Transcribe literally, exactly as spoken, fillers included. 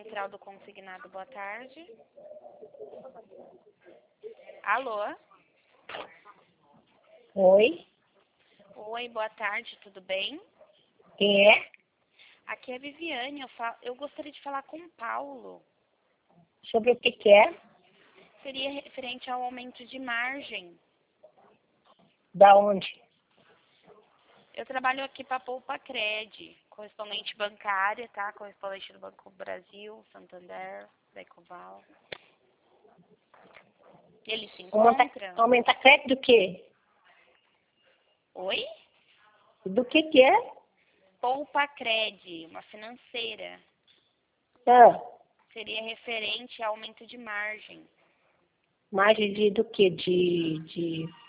Central do Consignado, boa tarde. Alô? Oi, Oi, boa tarde, tudo bem? quem é? Aqui é a Viviane, eu, fa- eu gostaria de falar com o Paulo. Sobre o que que é? Seria referente ao aumento de margem. Da onde? Eu trabalho aqui para a Poupa Cred, correspondente bancária, tá? Correspondente do Banco Brasil, Santander, Ecoval. Ele se Aumenta, encontra? aumenta crédito do quê? Oi? Do que que é? Poupa Cred, uma financeira. Ah, Seria referente ao aumento de margem. margem de do quê? De, de